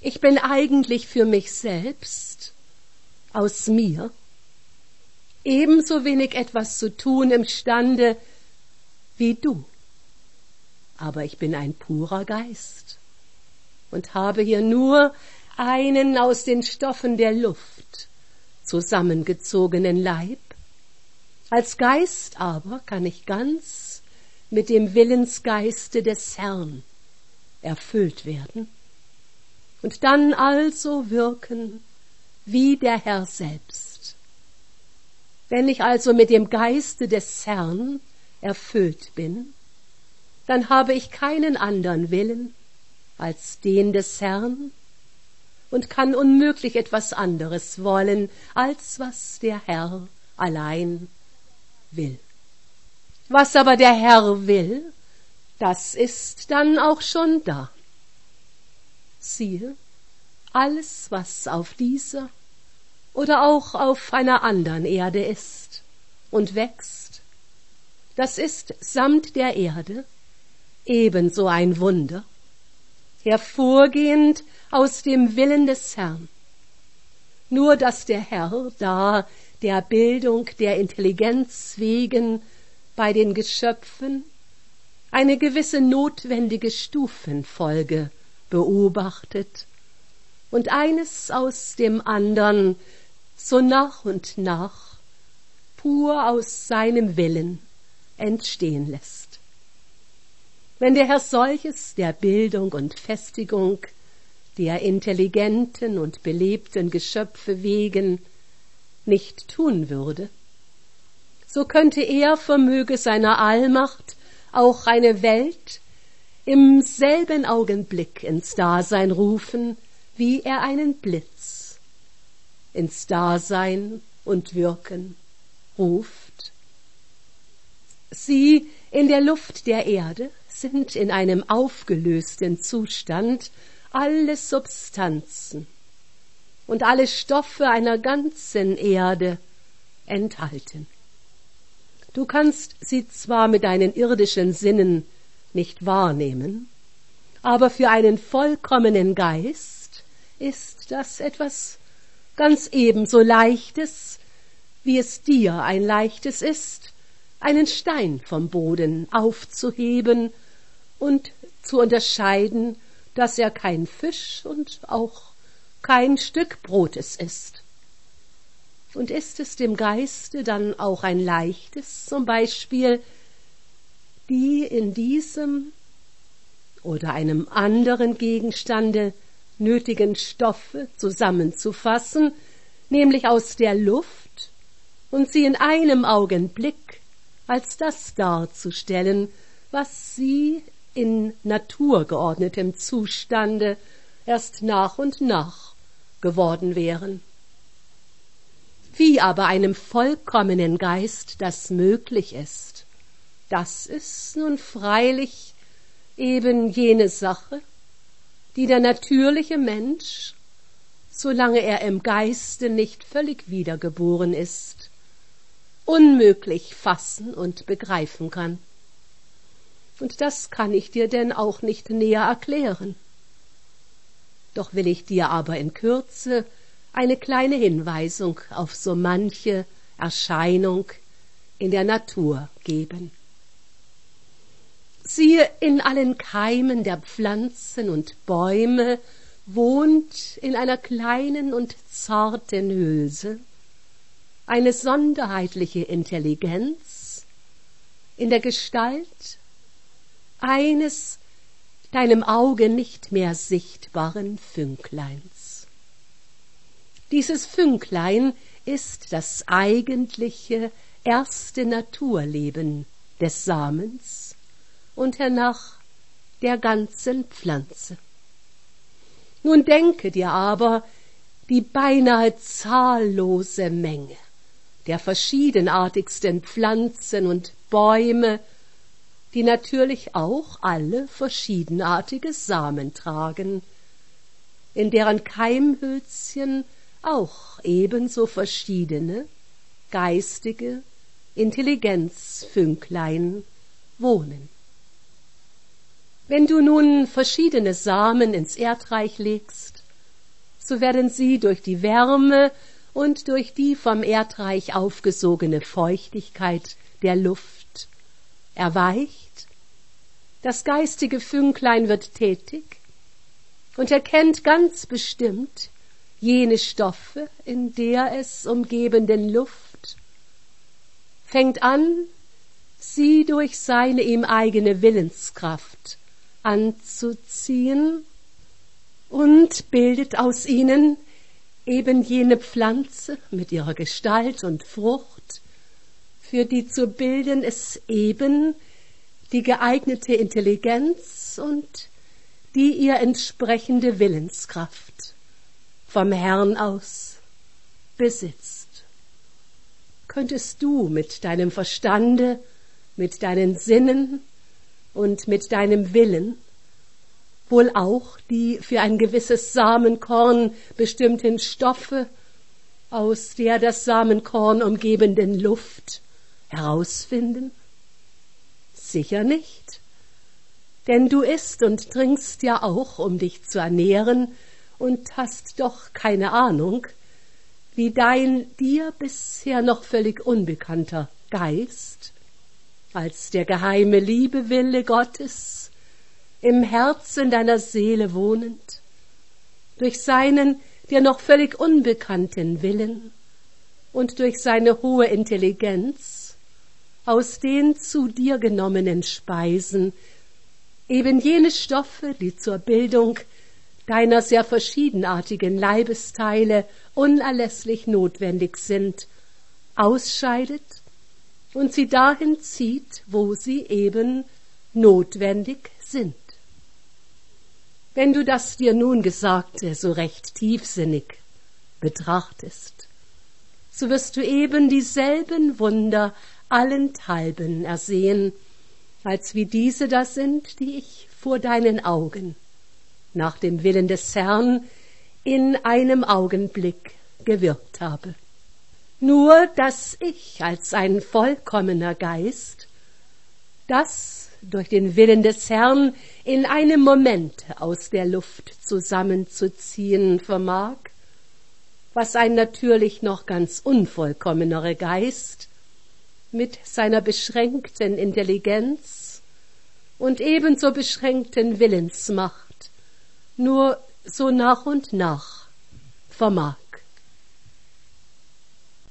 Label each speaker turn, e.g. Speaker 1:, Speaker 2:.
Speaker 1: Ich bin eigentlich für mich selbst, aus mir, ebenso wenig etwas zu tun imstande wie du. Aber ich bin ein purer Geist und habe hier nur einen aus den Stoffen der Luft zusammengezogenen Leib. Als Geist aber kann ich ganz mit dem Willensgeiste des Herrn erfüllt werden und dann also wirken wie der Herr selbst. Wenn ich also mit dem Geiste des Herrn erfüllt bin, dann habe ich keinen anderen Willen als den des Herrn und kann unmöglich etwas anderes wollen, als was der Herr allein will. Was aber der Herr will, das ist dann auch schon da. Siehe, alles, was auf dieser oder auch auf einer anderen Erde ist und wächst, das ist samt der Erde ebenso ein Wunder, hervorgehend aus dem Willen des Herrn. Nur dass der Herr da der Bildung der Intelligenz wegen bei den Geschöpfen eine gewisse notwendige Stufenfolge beobachtet und eines aus dem andern so nach und nach pur aus seinem Willen entstehen lässt. Wenn der Herr solches der Bildung und Festigung der intelligenten und belebten Geschöpfe wegen nicht tun würde, so könnte er vermöge seiner Allmacht auch eine Welt im selben Augenblick ins Dasein rufen, wie er einen Blitz ins Dasein und Wirken ruft. Sie in der Luft der Erde sind in einem aufgelösten Zustand alle Substanzen und alle Stoffe einer ganzen Erde enthalten. Du kannst sie zwar mit deinen irdischen Sinnen nicht wahrnehmen, aber für einen vollkommenen Geist ist das etwas ganz ebenso Leichtes, wie es dir ein Leichtes ist, einen Stein vom Boden aufzuheben und zu unterscheiden, dass er kein Fisch und auch kein Stück Brotes ist. Und ist es dem Geiste dann auch ein Leichtes, zum Beispiel die in diesem oder einem anderen Gegenstande nötigen Stoffe zusammenzufassen, nämlich aus der Luft, und sie in einem Augenblick als das darzustellen, was sie in naturgeordnetem Zustande erst nach und nach geworden wären. Wie aber einem vollkommenen Geist das möglich ist, das ist nun freilich eben jene Sache, die der natürliche Mensch, solange er im Geiste nicht völlig wiedergeboren ist, unmöglich fassen und begreifen kann. Und das kann ich dir denn auch nicht näher erklären. Doch will ich dir aber in Kürze eine kleine Hinweisung auf so manche Erscheinung in der Natur geben. Siehe, in allen Keimen der Pflanzen und Bäume wohnt in einer kleinen und zarten Hülse eine sonderheitliche Intelligenz in der Gestalt eines deinem Auge nicht mehr sichtbaren Fünkleins. Dieses Fünklein ist das eigentliche erste Naturleben des Samens und hernach der ganzen Pflanze. Nun denke dir aber die beinahe zahllose Menge der verschiedenartigsten Pflanzen und Bäume, die natürlich auch alle verschiedenartige Samen tragen, in deren Keimhülzchen auch ebenso verschiedene geistige Intelligenzfünklein wohnen. Wenn du nun verschiedene Samen ins Erdreich legst so werden sie durch die Wärme und durch die vom Erdreich aufgesogene Feuchtigkeit der Luft erweicht. Das geistige Fünklein wird tätig und erkennt ganz bestimmt jene Stoffe in der es umgebenden Luft, fängt an, sie durch seine ihm eigene Willenskraft anzuziehen und bildet aus ihnen eben jene Pflanze mit ihrer Gestalt und Frucht, für die zu bilden es eben die geeignete Intelligenz und die ihr entsprechende Willenskraft vom Herrn aus besitzt. Könntest du mit deinem Verstande, mit deinen Sinnen und mit deinem Willen wohl auch die für ein gewisses Samenkorn bestimmten Stoffe aus der das Samenkorn umgebenden Luft herausfinden? Sicher nicht, denn du isst und trinkst ja auch, um dich zu ernähren, und hast doch keine Ahnung, wie dein dir bisher noch völlig unbekannter Geist als der geheime Liebewille Gottes im Herzen deiner Seele wohnend, durch seinen dir noch völlig unbekannten Willen und durch seine hohe Intelligenz aus den zu dir genommenen Speisen eben jene Stoffe, die zur Bildung deiner sehr verschiedenartigen Leibesteile unerlässlich notwendig sind, ausscheidet und sie dahin zieht, wo sie eben notwendig sind. Wenn du das dir nun Gesagte so recht tiefsinnig betrachtest, so wirst du eben dieselben Wunder allenthalben ersehen, als wie diese da sind, die ich vor deinen Augen nach dem Willen des Herrn in einem Augenblick gewirkt habe. Nur, dass ich als ein vollkommener Geist das durch den Willen des Herrn in einem Moment aus der Luft zusammenzuziehen vermag, was ein natürlich noch ganz unvollkommenerer Geist mit seiner beschränkten Intelligenz und ebenso beschränkten Willensmacht nur so nach und nach vermag.